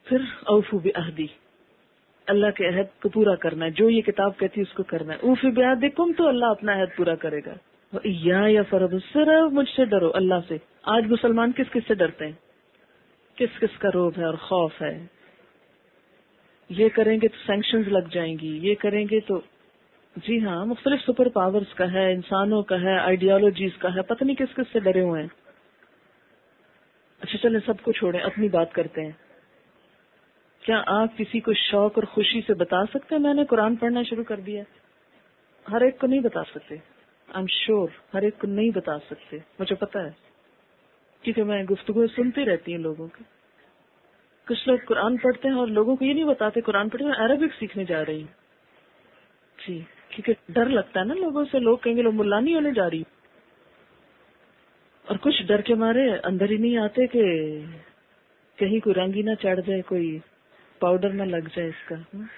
پھر اوفو بعہدی، اللہ کے عہد کو پورا کرنا ہے، جو یہ کتاب کہتی ہے اس کو کرنا ہے. اوفی بعہدکم، تو اللہ اپنا عہد پورا کرے گا. وإیایا فارہبون، صرف مجھ سے ڈرو، اللہ سے. آج مسلمان کس کس سے ڈرتے ہیں؟ کس کس کا روب ہے اور خوف ہے؟ یہ کریں گے تو سینکشنز لگ جائیں گی، یہ کریں گے تو جی ہاں مختلف سپر پاورز کا ہے، انسانوں کا ہے، آئیڈیالوجیز کا ہے، پتہ نہیں کس کس سے ڈرے ہوئے ہیں. اچھا چلیں سب کو چھوڑیں، اپنی بات کرتے ہیں. کیا آپ کسی کو شوق اور خوشی سے بتا سکتے ہیں میں نے قرآن پڑھنا شروع کر دیا؟ ہر ایک کو نہیں بتا سکتے، آئی ایم شیور ہر ایک کو نہیں بتا سکتے، مجھے پتا ہے کیونکہ میں گفتگو سنتی رہتی ہوں لوگوں کی. کچھ لوگ قرآن پڑھتے ہیں اور لوگوں کو یہ نہیں بتاتے قرآن پڑھتے ہیں، عربک سیکھنے جا رہی ہوں. جی کیونکہ ڈر لگتا ہے نا لوگوں سے، لوگ کہیں گے لوگ ملا نہیں ہونے جا رہی. اور کچھ ڈر کے مارے اندر ہی نہیں آتے کہ کہیں کوئی رنگ ہی نہ چڑھ جائے، کوئی پاؤڈر نہ لگ جائے اس کا.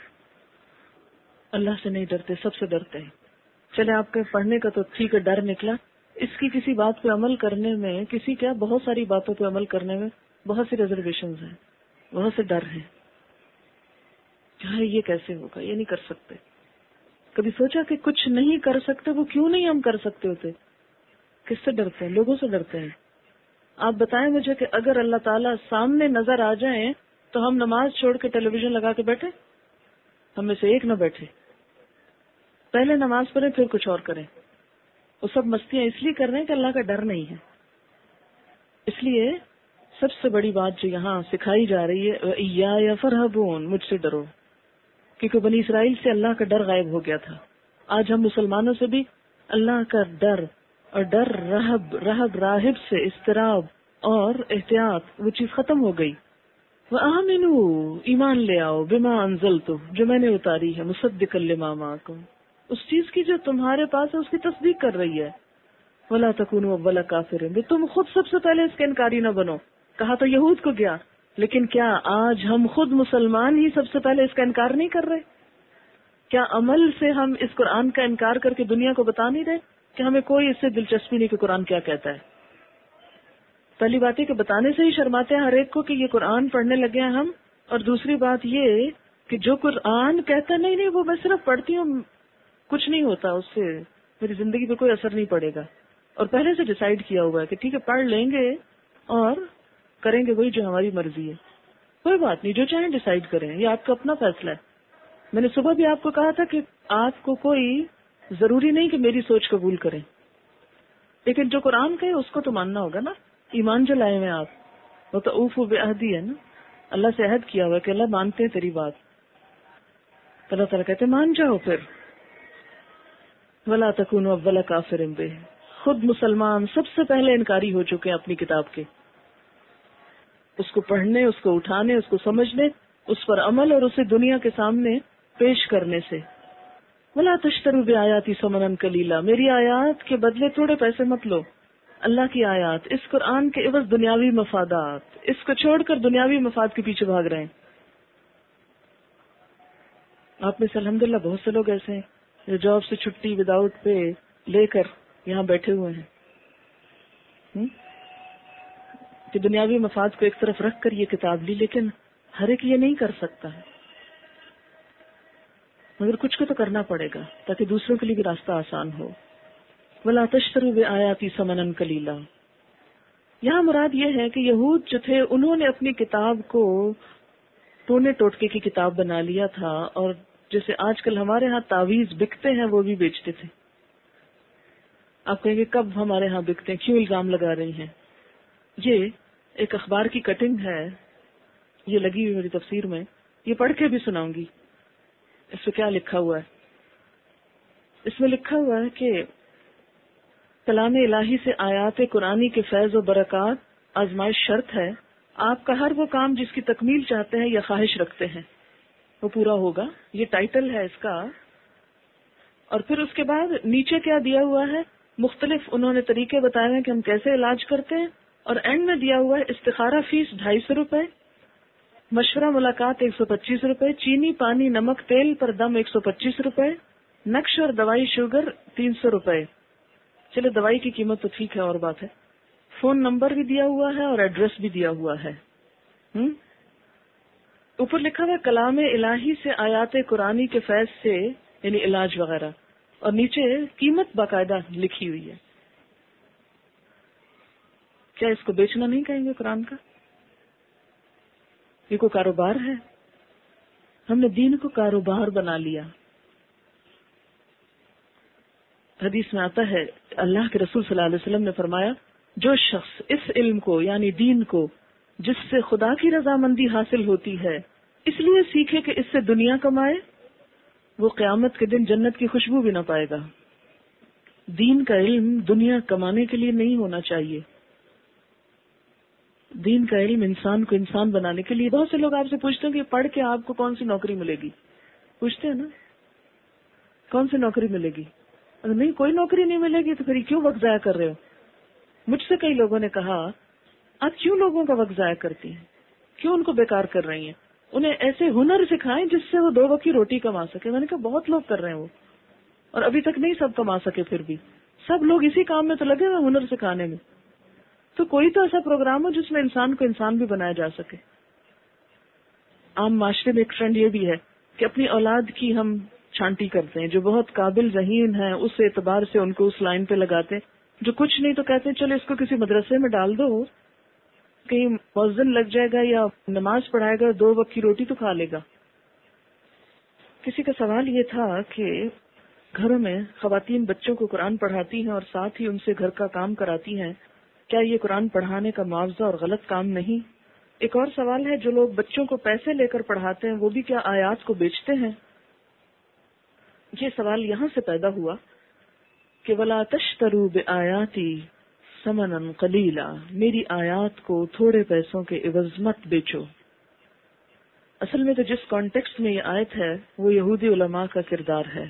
اللہ سے نہیں ڈرتے، سب سے ڈرتے ہیں. چلے آپ کے پڑھنے کا تو ٹھیک ہے ڈر نکلا، اس کی کسی بات پہ عمل کرنے میں، کسی کیا بہت ساری باتوں پہ عمل کرنے میں بہت سی ریزرویشنز ہیں، بہت سے ڈر ہیں. چاہے یہ کیسے ہوگا، یہ نہیں کر سکتے. کبھی سوچا کہ کچھ نہیں کر سکتے، وہ کیوں نہیں ہم کر سکتے ہوتے؟ کس سے ڈرتے ہیں؟ لوگوں سے ڈرتے ہیں. آپ بتائیں مجھے کہ اگر اللہ تعالیٰ سامنے نظر آ جائیں تو ہم نماز چھوڑ کے ٹیلی ویژن لگا کے بیٹھے؟ ہم میں سے ایک نہ بیٹھے. پہلے نماز پڑھیں پھر کچھ اور کریں. وہ سب مستیاں اس لیے کر رہے ہیں کہ اللہ کا ڈر نہیں ہے. اس لیے سب سے بڑی بات جو یہاں سکھائی جا رہی ہے وَإِيَّايَ فَارْهَبُونَ، مجھ سے ڈرو، کیونکہ بنی اسرائیل سے اللہ کا ڈر غائب ہو گیا تھا. آج ہم مسلمانوں سے بھی اللہ کا ڈر اور ڈر رہب راہب سے اضطراب اور احتیاط، وہ چیز ختم ہو گئی. وَآمِنُوا، ایمان لے آؤ، بِمَا أَنزَلْتُ، جو میں نے اتاری ہے، مُصَدِّقًا لِمَا مَعَكُمْ، اس چیز کی جو تمہارے پاس ہے اس کی تصدیق کر رہی ہے. وَلَا تَكُونُوا أَوَّلَ كَافِرٍ، تم خود سب سے پہلے اس کے انکاری نہ بنو. کہا تو یہود کو گیا، لیکن کیا آج ہم خود مسلمان ہی سب سے پہلے اس کا انکار نہیں کر رہے؟ کیا عمل سے ہم اس قرآن کا انکار کر کے دنیا کو بتا نہیں رہے کہ ہمیں کوئی اس سے دلچسپی نہیں کہ قرآن کیا کہتا ہے؟ پہلی بات ہے کہ بتانے سے ہی شرماتے ہیں ہر ایک کو کہ یہ قرآن پڑھنے لگے ہیں ہم. اور دوسری بات یہ کہ جو قرآن کہتا نہیں وہ میں صرف پڑھتی ہوں، کچھ نہیں ہوتا اس سے، میری زندگی پہ کوئی اثر نہیں پڑے گا. اور پہلے سے ڈیسائیڈ کیا ہوا ہے کہ ٹھیک ہے پڑھ لیں گے اور کریں گے وہی جو ہماری مرضی ہے. کوئی بات نہیں، جو چاہیں ڈیسائیڈ کریں، یہ آپ کا اپنا فیصلہ ہے. میں نے صبح بھی آپ کو کہا تھا کہ آپ کو کوئی ضروری نہیں کہ میری سوچ قبول کریں، لیکن جو قرآن کہے اس کو تو ماننا ہوگا نا. ایمان جو لائے ہوئے آپ، وہ تو اوفو بعہدی ہے نا، اللہ سے عہد کیا ہوا کہ اللہ مانتے ہیں تیری بات. اللہ تعالیٰ کہتے مان جاؤ پھر. وَلَا تَكُونُوا أَوَّلَ كَافِرٍ بِهِ، خود مسلمان سب سے پہلے انکاری ہو چکے ہیں اپنی کتاب کے، اس کو پڑھنے، اس کو اٹھانے، اس کو سمجھنے، اس پر عمل اور اسے دنیا کے سامنے پیش کرنے سے. وَلَا تَشْتَرُوا بِآيَاتِي ثَمَنًا قَلِيلًا، میری آیات کے بدلے تھوڑے پیسے مت لو. اللہ کی آیات، اس قرآن کے عوض دنیاوی مفادات، اس کو چھوڑ کر دنیاوی مفاد کے پیچھے بھاگ رہے ہیں. آپ میں سے الحمدللہ بہت سے لوگ ایسے ہیں جو جاب سے چھٹی وداؤٹ پے لے کر یہاں بیٹھے ہوئے ہیں کہ دنیاوی مفاد کو ایک طرف رکھ کر یہ کتاب لی. لیکن ہر ایک یہ نہیں کر سکتا ہے، مگر کچھ کو تو کرنا پڑے گا تاکہ دوسروں کے لیے بھی راستہ آسان ہو. وَلَا تَشْتَرُوا بِآيَاتِي ثَمَنًا قَلِيلًا، یہاں مراد یہ ہے کہ یہود جو تھے انہوں نے اپنی کتاب کو ٹونے ٹوٹکے کی کتاب بنا لیا تھا، اور جیسے آج کل ہمارے ہاں تعویذ بکتے ہیں وہ بھی بیچتے تھے. آپ کہیں گے کب ہمارے ہاں بکتے ہیں، کیوں الزام لگا رہی ہیں؟ یہ ایک اخبار کی کٹنگ ہے، یہ لگی ہوئی میری تفسیر میں، یہ پڑھ کے بھی سناؤں گی. اس میں کیا لکھا ہوا ہے؟ اس میں لکھا ہوا ہے کہ کلام الہی سے آیات قرآنی کے فیض و برکات آزمائش شرط ہے. آپ کا ہر وہ کام جس کی تکمیل چاہتے ہیں یا خواہش رکھتے ہیں وہ پورا ہوگا. یہ ٹائٹل ہے اس کا. اور پھر اس کے بعد نیچے کیا دیا ہوا ہے، مختلف انہوں نے طریقے بتائے ہیں کہ ہم کیسے علاج کرتے ہیں. اور اینڈ میں دیا ہوا ہے استخارہ فیس 250 روپے، مشورہ ملاقات 125 روپے، چینی پانی نمک تیل پر دم 125 روپے، نقش اور دوائی شوگر 300 روپے. چلے دوائی کی قیمت تو ٹھیک ہے اور بات ہے. فون نمبر بھی دیا ہوا ہے اور ایڈریس بھی دیا ہوا ہے. اوپر لکھا ہوا کلام الہی سے آیات قرآنی کے فیض سے یعنی علاج وغیرہ، اور نیچے قیمت باقاعدہ لکھی ہوئی ہے. کیا اس کو بیچنا نہیں کہیں گے قرآن کا؟ یہ کوئی کاروبار ہے؟ ہم نے دین کو کاروبار بنا لیا. حدیث میں آتا ہے اللہ کے رسول صلی اللہ علیہ وسلم نے فرمایا جو شخص اس علم کو یعنی دین کو جس سے خدا کی رضامندی حاصل ہوتی ہے اس لیے سیکھے کہ اس سے دنیا کمائے، وہ قیامت کے دن جنت کی خوشبو بھی نہ پائے گا. دین کا علم دنیا کمانے کے لیے نہیں ہونا چاہیے. دین کا علم انسان کو انسان بنانے کے لیے. بہت سے لوگ آپ سے پوچھتے ہیں کہ پڑھ کے آپ کو کون سی نوکری ملے گی، پوچھتے ہیں نا کون سی نوکری ملے گی. اگر نہیں کوئی نوکری نہیں ملے گی تو پھر کیوں وقت ضائع کر رہے ہو. مجھ سے کئی لوگوں نے کہا آپ کیوں لوگوں کا وقت ضائع کرتی ہیں، کیوں ان کو بیکار کر رہی ہیں، انہیں ایسے ہنر سکھائیں جس سے وہ 2 وقت کی روٹی کما سکے. میں نے کہا بہت لوگ کر رہے ہیں وہ، اور ابھی تک نہیں سب کما سکے. پھر بھی سب لوگ اسی کام میں تو لگے ہوئے ہنر سکھانے میں. تو کوئی تو ایسا پروگرام ہو جس میں انسان کو انسان بھی بنایا جا سکے. عام معاشرے میں ایک ٹرینڈ یہ بھی ہے کہ اپنی اولاد کی ہم چھانٹی کرتے ہیں. جو بہت قابل ذہین ہیں اس اعتبار سے ان کو اس لائن پہ لگاتے ہیں، جو کچھ نہیں تو کہتے ہیں چلو اس کو کسی مدرسے میں ڈال دو، کہیں مؤذن لگ جائے گا یا نماز پڑھائے گا، 2 وقت کی روٹی تو کھا لے گا. کسی کا سوال یہ تھا کہ گھروں میں خواتین بچوں کو قرآن پڑھاتی ہیں اور ساتھ ہی ان سے گھر کا کام کراتی ہیں، کیا یہ قرآن پڑھانے کا معاوضہ اور غلط کام نہیں؟ ایک اور سوال ہے جو لوگ بچوں کو پیسے لے کر پڑھاتے ہیں وہ بھی کیا آیات کو بیچتے ہیں؟ یہ سوال یہاں سے پیدا ہوا کہ وَلَا تَشْتَرُوا بِآيَاتِي ثَمَنًا قَلِيلًا، میری آیات کو تھوڑے پیسوں کے عوض مت بیچو. اصل میں تو جس کانٹیکسٹ میں یہ آیت ہے وہ یہودی علماء کا کردار ہے.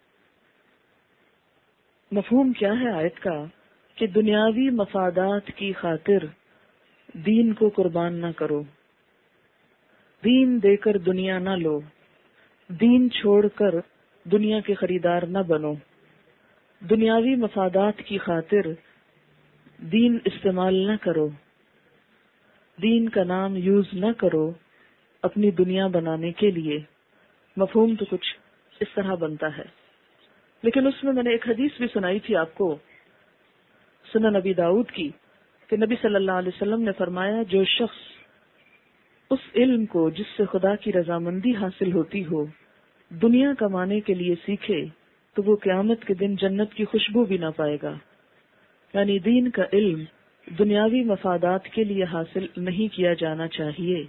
مفہوم کیا ہے آیت کا؟ کہ دنیاوی مفادات کی خاطر دین کو قربان نہ کرو، دین دے کر دنیا نہ لو، دین چھوڑ کر دنیا کے خریدار نہ بنو. دنیاوی مفادات کی خاطر دین استعمال نہ کرو، دین کا نام یوز نہ کرو اپنی دنیا بنانے کے لیے. مفہوم تو کچھ اس طرح بنتا ہے. لیکن اس میں نے ایک حدیث بھی سنائی تھی آپ کو، سنن نبی داؤد کی، کہ نبی صلی اللہ علیہ وسلم نے فرمایا جو شخص اس علم کو جس سے خدا کی رضامندی حاصل ہوتی ہو دنیا کمانے کے لیے سیکھے تو وہ قیامت کے دن جنت کی خوشبو بھی نہ پائے گا. یعنی دین کا علم دنیاوی مفادات کے لیے حاصل نہیں کیا جانا چاہیے.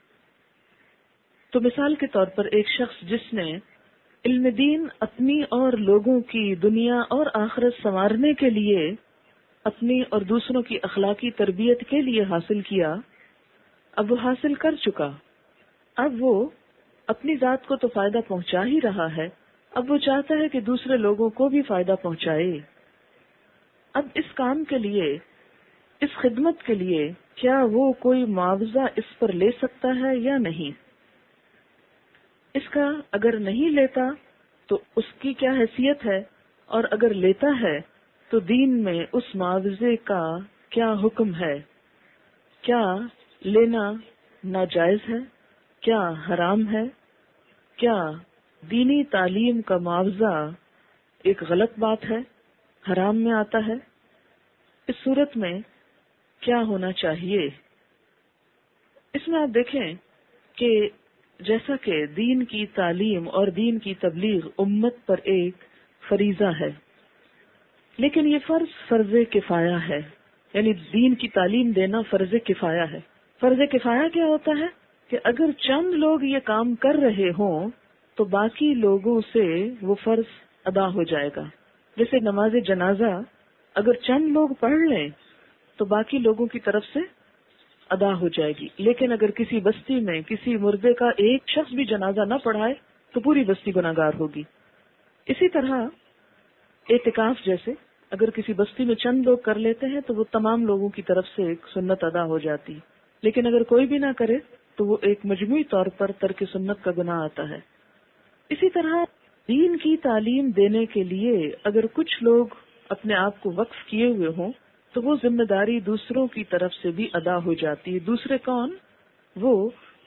تو مثال کے طور پر ایک شخص جس نے علم دین اپنی اور لوگوں کی دنیا اور آخرت سنوارنے کے لیے، اپنی اور دوسروں کی اخلاقی تربیت کے لیے حاصل کیا، اب وہ حاصل کر چکا، اب وہ اپنی ذات کو تو فائدہ پہنچا ہی رہا ہے، اب وہ چاہتا ہے کہ دوسرے لوگوں کو بھی فائدہ پہنچائے. اب اس کام کے لیے، اس خدمت کے لیے کیا وہ کوئی معاوضہ اس پر لے سکتا ہے یا نہیں؟ اس کا اگر نہیں لیتا تو اس کی کیا حیثیت ہے، اور اگر لیتا ہے تو دین میں اس معاوضے کا کیا حکم ہے؟ کیا لینا ناجائز ہے؟ کیا حرام ہے؟ کیا دینی تعلیم کا معاوضہ ایک غلط بات ہے، حرام میں آتا ہے؟ اس صورت میں کیا ہونا چاہیے؟ اس میں آپ دیکھیں کہ جیسا کہ دین کی تعلیم اور دین کی تبلیغ امت پر ایک فریضہ ہے، لیکن یہ فرض کفایہ ہے. یعنی دین کی تعلیم دینا فرض کفایہ ہے. فرض کفایہ کیا ہوتا ہے؟ کہ اگر چند لوگ یہ کام کر رہے ہوں تو باقی لوگوں سے وہ فرض ادا ہو جائے گا. جیسے نماز جنازہ اگر چند لوگ پڑھ لیں تو باقی لوگوں کی طرف سے ادا ہو جائے گی. لیکن اگر کسی بستی میں کسی مردے کا ایک شخص بھی جنازہ نہ پڑھائے تو پوری بستی گناہگار ہوگی. اسی طرح اعتکاف جیسے اگر کسی بستی میں چند لوگ کر لیتے ہیں تو وہ تمام لوگوں کی طرف سے ایک سنت ادا ہو جاتی. لیکن اگر کوئی بھی نہ کرے تو وہ ایک مجموعی طور پر ترک سنت کا گناہ آتا ہے. اسی طرح دین کی تعلیم دینے کے لیے اگر کچھ لوگ اپنے آپ کو وقف کیے ہوئے ہوں تو وہ ذمہ داری دوسروں کی طرف سے بھی ادا ہو جاتی ہے. دوسرے کون؟ وہ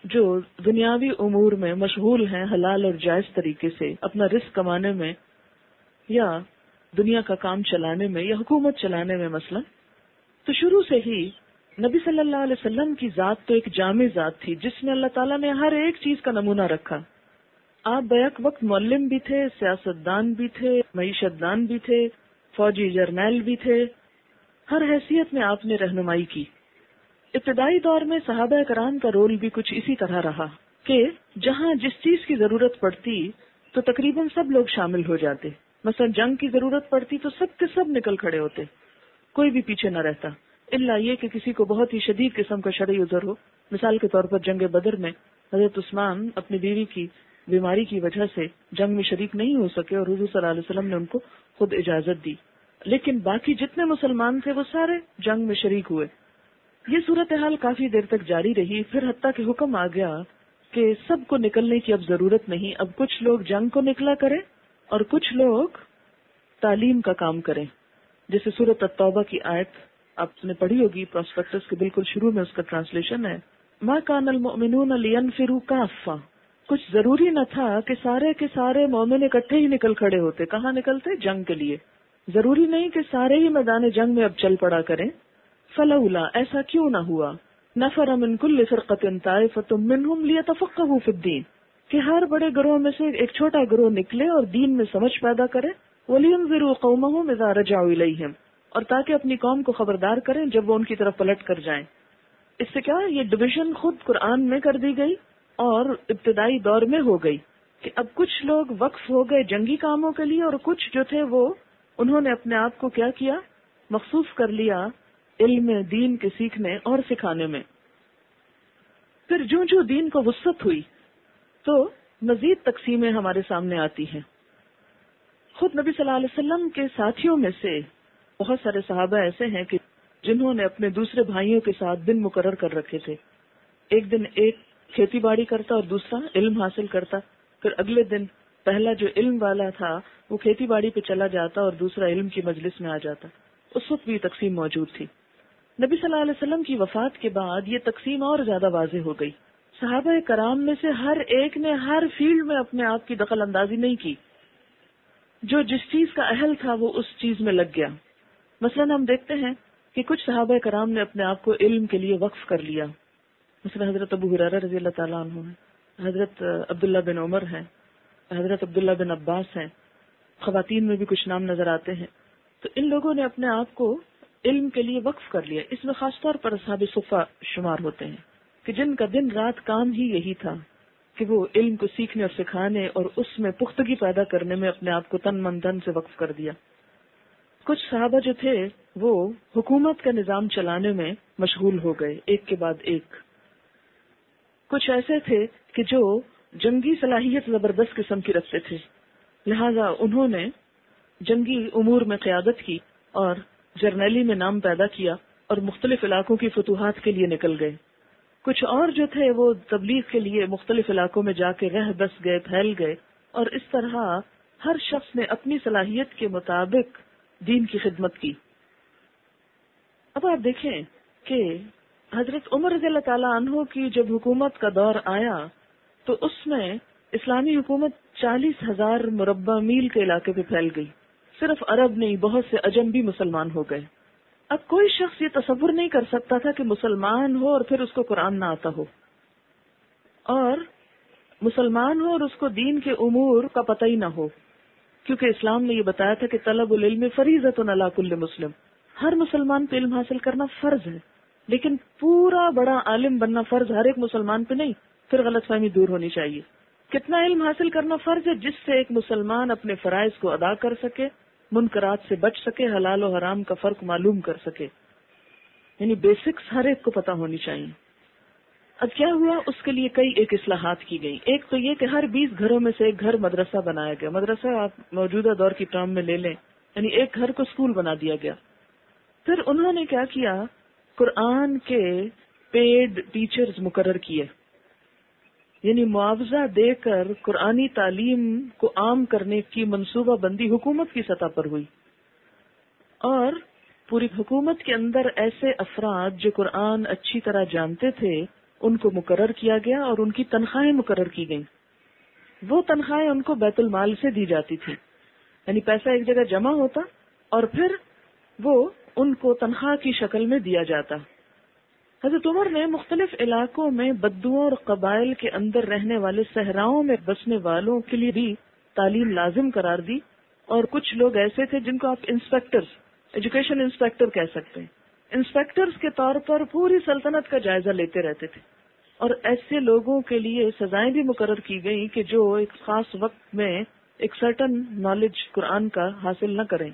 جو دنیاوی امور میں مشغول ہیں حلال اور جائز طریقے سے اپنا رزق کمانے میں یا دنیا کا کام چلانے میں یا حکومت چلانے میں مثلا، تو شروع سے ہی نبی صلی اللہ علیہ وسلم کی ذات تو ایک جامع ذات تھی جس میں اللہ تعالیٰ نے ہر ایک چیز کا نمونہ رکھا. آپ بیک وقت معلم بھی تھے، سیاستدان بھی تھے، معیشت دان بھی تھے، فوجی جرنیل بھی تھے، ہر حیثیت میں آپ نے رہنمائی کی. ابتدائی دور میں صحابہ کرام کا رول بھی کچھ اسی طرح رہا کہ جہاں جس چیز کی ضرورت پڑتی تو تقریباً سب لوگ شامل ہو جاتے. مثلا جنگ کی ضرورت پڑتی تو سب کے سب نکل کھڑے ہوتے، کوئی بھی پیچھے نہ رہتا، الا یہ کہ کسی کو بہت ہی شدید قسم کا شرعی عذر ہو. مثال کے طور پر جنگ بدر میں حضرت عثمان اپنی بیوی کی بیماری کی وجہ سے جنگ میں شریک نہیں ہو سکے اور حضور صلی اللہ علیہ وسلم نے ان کو خود اجازت دی، لیکن باقی جتنے مسلمان تھے وہ سارے جنگ میں شریک ہوئے. یہ صورتحال کافی دیر تک جاری رہی، پھر حتیٰ کہ حکم آ گیا کہ سب کو نکلنے کی اب ضرورت نہیں، اب کچھ لوگ جنگ کو نکلا کریں اور کچھ لوگ تعلیم کا کام کریں. جیسے سورۃ التوبہ کی آیت آپ نے پڑھی ہوگی، پراسپیکٹس کے بالکل شروع میں اس کا ٹرانسلیشن ہے، ما کان المؤمنون لینفروا کافہ. کچھ ضروری نہ تھا کہ سارے کے سارے مومن اکٹھے ہی نکل کھڑے ہوتے. کہاں نکلتے؟ جنگ کے لیے. ضروری نہیں کہ سارے ہی میدان جنگ میں اب چل پڑا کریں. فلولا، ایسا کیوں نہ ہوا، نفر من کل فرقۃ طائفۃ منہم لیتفقہوا فی الدین، کہ ہر بڑے گروہ میں سے ایک چھوٹا گروہ نکلے اور دین میں سمجھ پیدا کرے. وَلِيُنذِرُوا قَوْمَهُمْ إِذَا رَجَعُوا إِلَيْهِمْ، اور تاکہ اپنی قوم کو خبردار کریں جب وہ ان کی طرف پلٹ کر جائیں. اس سے کیا یہ ڈویژن خود قرآن میں کر دی گئی اور ابتدائی دور میں ہو گئی کہ اب کچھ لوگ وقف ہو گئے جنگی کاموں کے لیے اور کچھ جو تھے وہ انہوں نے اپنے آپ کو کیا کیا، مخصوص کر لیا علم دین کے سیکھنے اور سکھانے میں. پھر جو جو دین کو وسعت ہوئی تو مزید تقسیمیں ہمارے سامنے آتی ہیں. خود نبی صلی اللہ علیہ وسلم کے ساتھیوں میں سے بہت سارے صحابہ ایسے ہیں کہ جنہوں نے اپنے دوسرے بھائیوں کے ساتھ دن مقرر کر رکھے تھے. ایک دن ایک کھیتی باڑی کرتا اور دوسرا علم حاصل کرتا، پھر اگلے دن پہلا جو علم والا تھا وہ کھیتی باڑی پہ چلا جاتا اور دوسرا علم کی مجلس میں آ جاتا. اس وقت بھی تقسیم موجود تھی. نبی صلی اللہ علیہ وسلم کی وفات کے بعد یہ تقسیم اور زیادہ واضح ہو گئی. صحابہ کرام میں سے ہر ایک نے ہر فیلڈ میں اپنے آپ کی دخل اندازی نہیں کی. جو جس چیز کا اہل تھا وہ اس چیز میں لگ گیا. مثلا ہم دیکھتے ہیں کہ کچھ صحابہ کرام نے اپنے آپ کو علم کے لیے وقف کر لیا. مثلا حضرت ابو ہریرہ رضی اللہ تعالیٰ عنہ ہیں، حضرت عبداللہ بن عمر ہیں، حضرت عبداللہ بن عباس ہیں، خواتین میں بھی کچھ نام نظر آتے ہیں. تو ان لوگوں نے اپنے آپ کو علم کے لیے وقف کر لیا. اس میں خاص طور پر اصحاب صفہ شمار ہوتے ہیں کہ جن کا دن رات کام ہی یہی تھا کہ وہ علم کو سیکھنے اور سکھانے اور اس میں پختگی پیدا کرنے میں اپنے آپ کو تن من دھن سے وقف کر دیا. کچھ صحابہ جو تھے وہ حکومت کا نظام چلانے میں مشغول ہو گئے ایک کے بعد ایک. کچھ ایسے تھے کہ جو جنگی صلاحیت زبردست قسم کی رکھتے تھے، لہذا انہوں نے جنگی امور میں قیادت کی اور جرنیلی میں نام پیدا کیا اور مختلف علاقوں کی فتوحات کے لیے نکل گئے. کچھ اور جو تھے وہ تبلیغ کے لیے مختلف علاقوں میں جا کے رہ بس گئے، پھیل گئے، اور اس طرح ہر شخص نے اپنی صلاحیت کے مطابق دین کی خدمت کی. اب آپ دیکھیں کہ حضرت عمر رضی اللہ تعالیٰ عنہ کی جب حکومت کا دور آیا تو اس میں اسلامی حکومت 40,000 مربع میل کے علاقے پہ پھیل گئی. صرف عرب نہیں، بہت سے عجم بھی مسلمان ہو گئے. اب کوئی شخص یہ تصور نہیں کر سکتا تھا کہ مسلمان ہو اور پھر اس کو قرآن نہ آتا ہو، اور مسلمان ہو اور اس کو دین کے امور کا پتہ ہی نہ ہو، کیونکہ اسلام نے یہ بتایا تھا کہ طلب العلم فریضۃ علی کل مسلم، ہر مسلمان پہ علم حاصل کرنا فرض ہے، لیکن پورا بڑا عالم بننا فرض ہر ایک مسلمان پہ نہیں. پھر غلط فہمی دور ہونی چاہیے. کتنا علم حاصل کرنا فرض ہے؟ جس سے ایک مسلمان اپنے فرائض کو ادا کر سکے، منکرات سے بچ سکے، حلال و حرام کا فرق معلوم کر سکے. یعنی بیسکس ہر ایک کو پتہ ہونی چاہیے. اب کیا ہوا، اس کے لیے کئی ایک اصلاحات کی گئی. ایک تو یہ کہ ہر 20 گھروں میں سے ایک گھر مدرسہ بنایا گیا. مدرسہ آپ موجودہ دور کی ٹرم میں لے لیں، یعنی ایک گھر کو اسکول بنا دیا گیا. پھر انہوں نے کیا کیا، قرآن کے پیڈ ٹیچرز مقرر کیے، یعنی معاوضہ دے کر قرآنی تعلیم کو عام کرنے کی منصوبہ بندی حکومت کی سطح پر ہوئی. اور پوری حکومت کے اندر ایسے افراد جو قرآن اچھی طرح جانتے تھے ان کو مقرر کیا گیا اور ان کی تنخواہیں مقرر کی گئیں. وہ تنخواہیں ان کو بیت المال سے دی جاتی تھی، یعنی پیسہ ایک جگہ جمع ہوتا اور پھر وہ ان کو تنخواہ کی شکل میں دیا جاتا. حضرت عمر نے مختلف علاقوں میں بدوؤں اور قبائل کے اندر رہنے والے صحراؤں میں بسنے والوں کے لیے بھی تعلیم لازم قرار دی، اور کچھ لوگ ایسے تھے جن کو آپ انسپیکٹرز، ایجوکیشن انسپیکٹر کہہ سکتے ہیں. انسپیکٹرز کے طور پر پوری سلطنت کا جائزہ لیتے رہتے تھے، اور ایسے لوگوں کے لیے سزائیں بھی مقرر کی گئی کہ جو ایک خاص وقت میں ایک سرٹن نالج قرآن کا حاصل نہ کریں.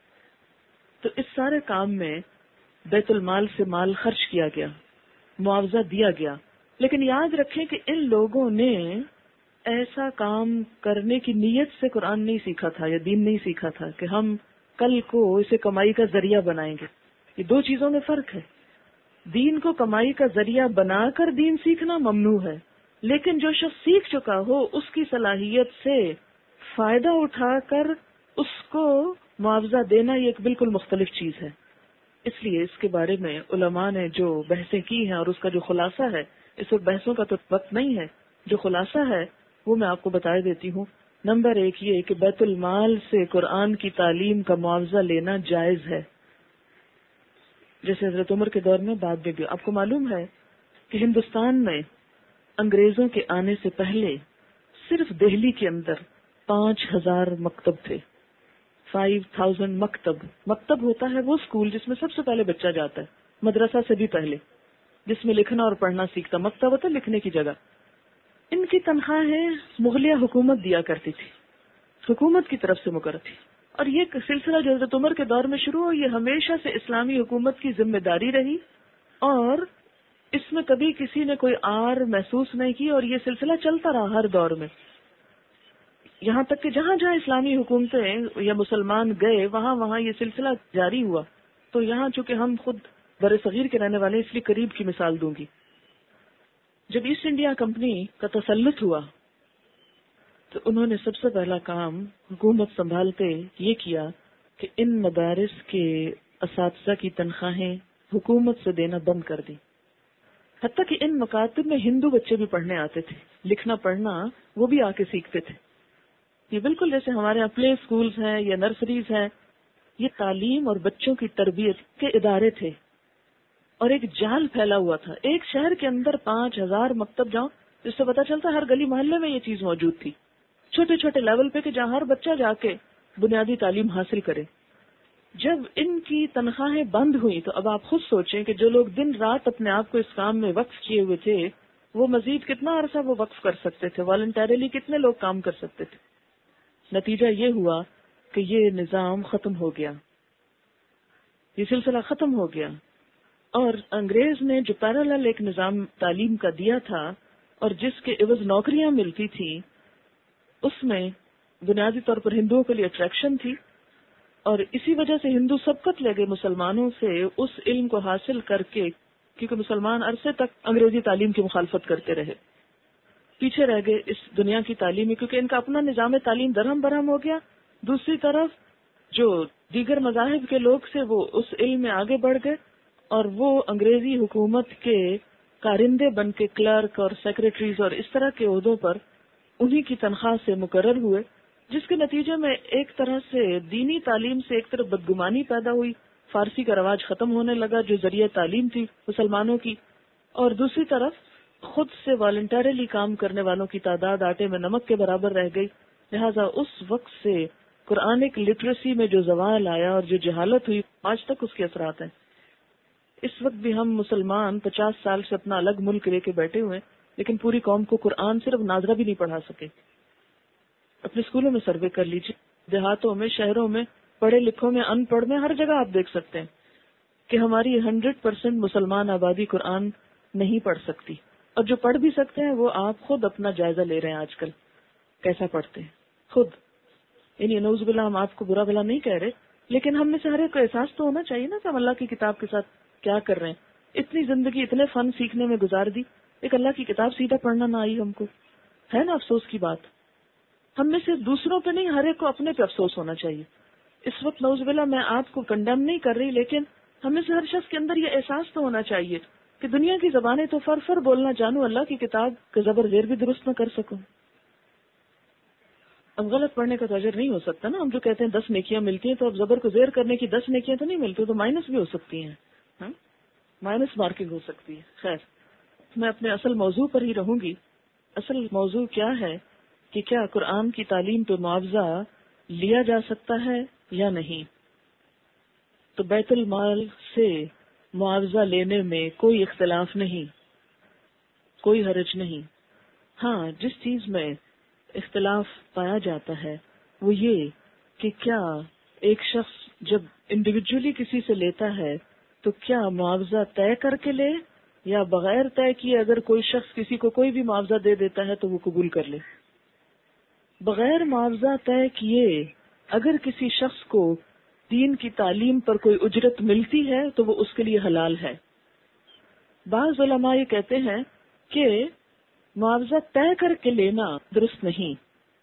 تو اس سارے کام میں بیت المال سے مال خرچ کیا گیا، معاوضہ دیا گیا. لیکن یاد رکھیں کہ ان لوگوں نے ایسا کام کرنے کی نیت سے قرآن نہیں سیکھا تھا یا دین نہیں سیکھا تھا کہ ہم کل کو اسے کمائی کا ذریعہ بنائیں گے. یہ دو چیزوں میں فرق ہے. دین کو کمائی کا ذریعہ بنا کر دین سیکھنا ممنوع ہے، لیکن جو شخص سیکھ چکا ہو اس کی صلاحیت سے فائدہ اٹھا کر اس کو معاوضہ دینا یہ ایک بالکل مختلف چیز ہے. اس لیے اس کے بارے میں علماء نے جو بحثیں کی ہیں اور اس کا جو خلاصہ ہے، اس وقت بحثوں کا تو وقت نہیں ہے، جو خلاصہ ہے وہ میں آپ کو بتا دیتی ہوں. نمبر 1 یہ کہ بیت المال سے قرآن کی تعلیم کا معاوضہ لینا جائز ہے، جیسے حضرت عمر کے دور میں بعد میں بھی. آپ کو معلوم ہے کہ ہندوستان میں انگریزوں کے آنے سے پہلے صرف دہلی کے اندر 5000 مکتب تھے. 5000 مکتب ہوتا ہے وہ اسکول جس میں سب سے پہلے بچہ جاتا ہے، مدرسہ سے بھی پہلے، جس میں لکھنا اور پڑھنا سیکھتا. مکتب ہوتا ہے لکھنے کی جگہ. ان کی تنخواہیں مغلیہ حکومت دیا کرتی تھی، حکومت کی طرف سے مقرر تھی. اور یہ سلسلہ جو حضرت عمر کے دور میں شروع ہو، یہ ہمیشہ سے اسلامی حکومت کی ذمہ داری رہی، اور اس میں کبھی کسی نے کوئی آر محسوس نہیں کی، اور یہ سلسلہ چلتا رہا ہر دور میں. یہاں تک کہ جہاں جہاں اسلامی حکومتیں یا مسلمان گئے وہاں یہ سلسلہ جاری ہوا. تو یہاں چونکہ ہم خود بر صغیر کے رہنے والے، اس لیے قریب کی مثال دوں گی. جب ایسٹ انڈیا کمپنی کا تسلط ہوا تو انہوں نے سب سے پہلا کام حکومت سنبھالتے یہ کیا کہ ان مدارس کے اساتذہ کی تنخواہیں حکومت سے دینا بند کر دی. حتیٰ کہ ان مکاتب میں ہندو بچے بھی پڑھنے آتے تھے، لکھنا پڑھنا وہ بھی آ کے سیکھتے تھے. یہ بالکل جیسے ہمارے یہاں پلے اسکولز ہیں یا نرسریز ہیں، یہ تعلیم اور بچوں کی تربیت کے ادارے تھے. اور ایک جال پھیلا ہوا تھا. ایک شہر کے اندر 5000 مکتب جاؤ، جس سے پتا چلتا ہر گلی محلے میں یہ چیز موجود تھی، چھوٹے چھوٹے لیول پہ کہ جہاں ہر بچہ جا کے بنیادی تعلیم حاصل کرے. جب ان کی تنخواہیں بند ہوئی تو اب آپ خود سوچیں کہ جو لوگ دن رات اپنے آپ کو اس کام میں وقف کیے ہوئے تھے وہ مزید کتنا عرصہ وہ وقف کر سکتے تھے، والنٹیرلی کتنے لوگ کام کر سکتے تھے. نتیجہ یہ ہوا کہ یہ نظام ختم ہو گیا، یہ سلسلہ ختم ہو گیا. اور انگریز نے جو پیرالل ایک نظام تعلیم کا دیا تھا اور جس کے عوض نوکریاں ملتی تھی، اس میں بنیادی طور پر ہندوؤں کے لیے اٹریکشن تھی، اور اسی وجہ سے ہندو سبقت لے گئے مسلمانوں سے اس علم کو حاصل کر کے، کیونکہ مسلمان عرصے تک انگریزی تعلیم کی مخالفت کرتے رہے، پیچھے رہ گئے اس دنیا کی تعلیم میں، کیونکہ ان کا اپنا نظام تعلیم درہم برہم ہو گیا. دوسری طرف جو دیگر مذاہب کے لوگ سے وہ اس علم میں آگے بڑھ گئے، اور وہ انگریزی حکومت کے کارندے بن کے کلرک اور سیکرٹریز اور اس طرح کے عہدوں پر انہی کی تنخواہ سے مقرر ہوئے، جس کے نتیجے میں ایک طرح سے دینی تعلیم سے ایک طرف بدگمانی پیدا ہوئی. فارسی کا رواج ختم ہونے لگا جو ذریعہ تعلیم تھی مسلمانوں کی، اور دوسری طرف خود سے والنٹریلی کام کرنے والوں کی تعداد آٹے میں نمک کے برابر رہ گئی. لہذا اس وقت سے قرآنک لٹریسی میں جو زوال آیا اور جو جہالت ہوئی آج تک اس کے اثرات ہیں. اس وقت بھی ہم مسلمان 50 سال سے اپنا الگ ملک لے کے بیٹھے ہوئے ہیں، لیکن پوری قوم کو قرآن صرف ناظرہ بھی نہیں پڑھا سکے. اپنے اسکولوں میں سروے کر لیجیے، دیہاتوں میں، شہروں میں، پڑھے لکھوں میں، ان پڑھ میں، ہر جگہ آپ دیکھ سکتے ہیں کہ ہماری 100% مسلمان آبادی قرآن نہیں پڑھ سکتی. اور جو پڑھ بھی سکتے ہیں وہ آپ خود اپنا جائزہ لے رہے ہیں آج کل کیسا پڑھتے ہیں خود. یعنی نعوذ باللہ ہم آپ کو برا بھلا نہیں کہہ رہے، لیکن ہم میں سے ہر ایک کو احساس تو ہونا چاہیے نا کہ ہم اللہ کی کتاب کے ساتھ کیا کر رہے ہیں. اتنی زندگی اتنے فن سیکھنے میں گزار دی، ایک اللہ کی کتاب سیدھا پڑھنا نہ آئی ہم کو، ہے نا افسوس کی بات. ہم میں سے دوسروں پہ نہیں، ہر ایک کو اپنے پہ افسوس ہونا چاہیے. اس وقت نعوذ باللہ میں آپ کو کنڈیم نہیں کر رہی، لیکن ہم میں سے ہر شخص کے اندر یہ احساس تو ہونا چاہیے کہ دنیا کی زبانیں تو فر بولنا جانوں، اللہ کی کتاب کا زبر زیر بھی درست نہ کر سکوں. اب غلط پڑھنے کا تو اجر نہیں ہو سکتا نا. ہم جو کہتے ہیں 10 نیکیاں ملتی ہیں، تو اب زبر کو زیر کرنے کی 10 نیکیاں تو نہیں ملتی، تو مائنس بھی ہو سکتی ہیں، مائنس مارکنگ ہو سکتی ہے. خیر، میں اپنے اصل موضوع پر ہی رہوں گی. اصل موضوع کیا ہے کہ کیا قرآن کی تعلیم پہ معاوضہ لیا جا سکتا ہے یا نہیں. تو بیت المال سے معاوضہ لینے میں کوئی اختلاف نہیں، کوئی حرج نہیں. ہاں، جس چیز میں اختلاف پایا جاتا ہے وہ یہ کہ کیا ایک شخص جب انڈیویجولی کسی سے لیتا ہے تو کیا معاوضہ طے کر کے لے، یا بغیر طے کیے اگر کوئی شخص کسی کو کوئی بھی معاوضہ دے دیتا ہے تو وہ قبول کر لے. بغیر معاوضہ طے کیے اگر کسی شخص کو دین کی تعلیم پر کوئی اجرت ملتی ہے تو وہ اس کے لیے حلال ہے. بعض علماء یہ کہتے ہیں کہ معاوضہ طے کر کے لینا درست نہیں.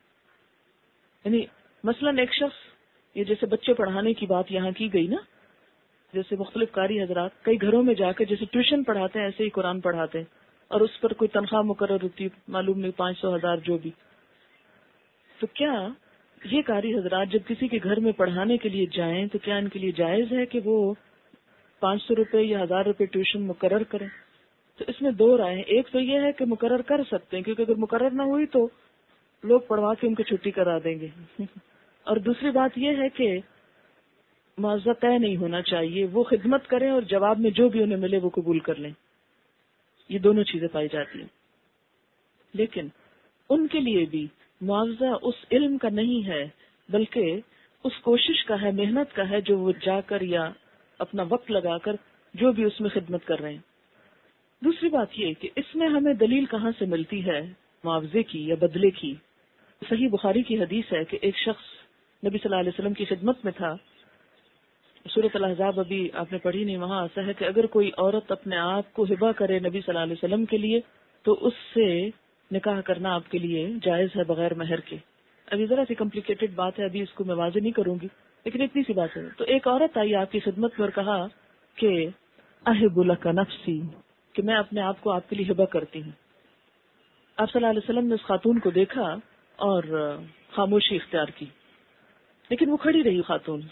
یعنی مثلاً ایک شخص، یہ جیسے بچے پڑھانے کی بات یہاں کی گئی نا، جیسے مختلف قاری حضرات کئی گھروں میں جا کے جیسے ٹیوشن پڑھاتے ہیں ایسے ہی قرآن پڑھاتے ہیں، اور اس پر کوئی تنخواہ مقرر ہوتی، معلوم نہیں 500 1000 جو بھی. تو کیا یہ قاری حضرات جب کسی کے گھر میں پڑھانے کے لیے جائیں تو کیا ان کے لیے جائز ہے کہ وہ 500 روپے یا 1000 روپے ٹیوشن مقرر کریں؟ تو اس میں 2 رائے ہیں. ایک تو یہ ہے کہ مقرر کر سکتے ہیں، کیونکہ اگر مقرر نہ ہوئی تو لوگ پڑھوا کے ان کو چھٹی کرا دیں گے. اور دوسری بات یہ ہے کہ معاوضہ طے نہیں ہونا چاہیے، وہ خدمت کریں اور جواب میں جو بھی انہیں ملے وہ قبول کر لیں. یہ دونوں چیزیں پائی جاتی ہیں. لیکن ان کے لیے بھی معاوضہ اس علم کا نہیں ہے، بلکہ اس کوشش کا ہے، محنت کا ہے جو وہ جا کر یا اپنا وقت لگا کر جو بھی اس میں خدمت کر رہے ہیں. دوسری بات یہ کہ اس میں ہمیں دلیل کہاں سے ملتی ہے معاوضے کی یا بدلے کی. صحیح بخاری کی حدیث ہے کہ ایک شخص نبی صلی اللہ علیہ وسلم کی خدمت میں تھا. سورۃ الاحزاب ابھی آپ نے پڑھی نہیں، وہاں ایسا ہے کہ اگر کوئی عورت اپنے آپ کو ہبہ کرے نبی صلی اللہ علیہ وسلم کے لیے تو اس سے نکاح کرنا آپ کے لیے جائز ہے بغیر مہر کے. ابھی ذرا سی کمپلیکیٹڈ بات ہے، ابھی اس کو میں واضح نہیں کروں گی، لیکن اتنی سی بات ہے. تو ایک عورت آئی آپ کی خدمت میں اور کہا کہ احب لک نفسی، کہ میں اپنے آپ کو آپ کے لیے ہبہ کرتی ہوں. آپ صلی اللہ علیہ وسلم نے اس خاتون کو دیکھا اور خاموشی اختیار کی، لیکن وہ کھڑی رہی خاتون.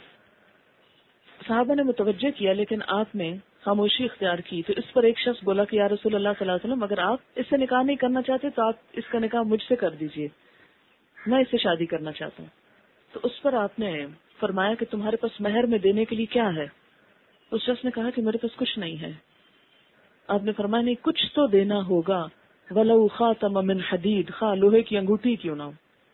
صحابہ نے متوجہ کیا لیکن آپ نے خاموشی اختیار کی. تو اس پر ایک شخص بولا کہ یا رسول اللہ صلی اللہ علیہ وسلم، اگر آپ اس سے نکاح نہیں کرنا چاہتے تو آپ اس کا نکاح مجھ سے کر دیجئے، میں اس سے شادی کرنا چاہتا ہوں. تو اس پر آپ نے فرمایا کہ تمہارے پاس مہر میں دینے کے لیے کیا ہے؟ اس شخص نے کہا کہ میرے پاس کچھ نہیں ہے. آپ نے فرمایا نہیں، کچھ تو دینا ہوگا، وَلَوْ خَاتَمَ مِنْ حَدِيدٍ، خواہ لوہے کی انگوٹھی کیوں نہ ہو.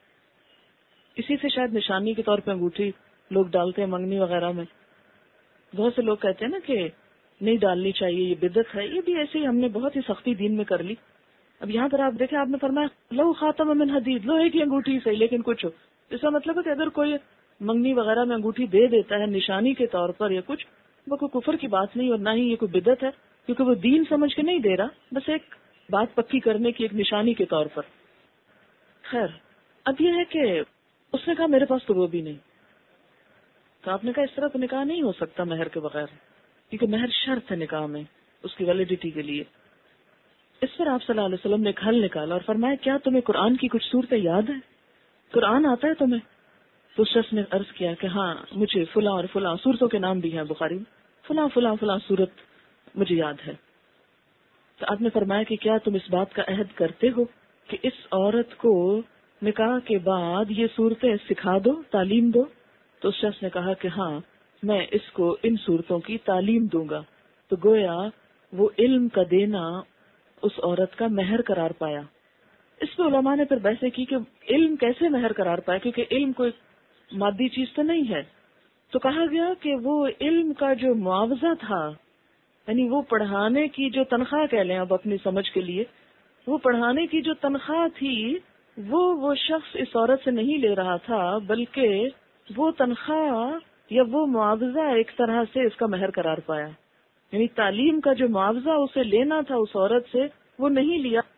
اسی سے شاید نشانی کے طور پہ انگوٹھی لوگ ڈالتے ہیں منگنی وغیرہ میں. بہت سے لوگ کہتے ہیں نا کہ نہیں ڈالنی چاہیے، یہ بدعت ہے. یہ بھی ایسے ہی ہم نے بہت ہی سختی دین میں کر لی. اب یہاں پر آپ دیکھیں، آپ نے فرمایا لو خاتم من حدید، لوہے کی انگوٹھی صحیح لیکن کچھ ہو. اس کا مطلب ہے کہ اگر کوئی منگنی وغیرہ میں انگوٹھی دے دیتا ہے نشانی کے طور پر یا کچھ، وہ کوئی کفر کی بات نہیں اور نہ ہی یہ کوئی بدعت ہے، کیونکہ وہ دین سمجھ کے نہیں دے رہا، بس ایک بات پکی کرنے کی ایک نشانی کے طور پر. خیر، اب یہ ہے کہ اس نے کہا میرے پاس تو وہ بھی نہیں. تو آپ نے کہا اس طرح تو نکاح نہیں ہو سکتا مہر کے بغیر، کیونکہ مہر شرط ہے نکاح میں اس کی ویلیڈیٹی کے لیے. اس پر آپ صلی اللہ علیہ وسلم نے ایک حل نکالا اور فرمایا کیا تمہیں قرآن کی کچھ صورتیں یاد ہیں؟ قرآن آتا ہے تمہیں؟ تو اس شخص نے عرض کیا کہ ہاں مجھے فلاں اور فلاں صورتوں کے نام بھی ہیں بخاری میں، فلاں فلاں فلاں صورت مجھے یاد ہے. تو آپ نے فرمایا کہ کیا تم اس بات کا عہد کرتے ہو کہ اس عورت کو نکاح کے بعد یہ صورتیں سکھا دو، تعلیم دو؟ تو اس شخص نے کہا کہ ہاں میں اس کو ان صورتوں کی تعلیم دوں گا. تو گویا وہ علم کا دینا اس عورت کا مہر قرار پایا. اس پہ علماء نے پھر بحث کی کہ علم کیسے مہر قرار پایا، کیونکہ علم کوئی مادی چیز تو نہیں ہے. تو کہا گیا کہ وہ علم کا جو معاوضہ تھا، یعنی وہ پڑھانے کی جو تنخواہ کہہ لیں اب اپنی سمجھ کے لیے، وہ پڑھانے کی جو تنخواہ تھی وہ شخص اس عورت سے نہیں لے رہا تھا، بلکہ وہ تنخواہ یا وہ معاوضہ ایک طرح سے اس کا مہر قرار پایا. یعنی تعلیم کا جو معاوضہ اسے لینا تھا اس عورت سے وہ نہیں لیا،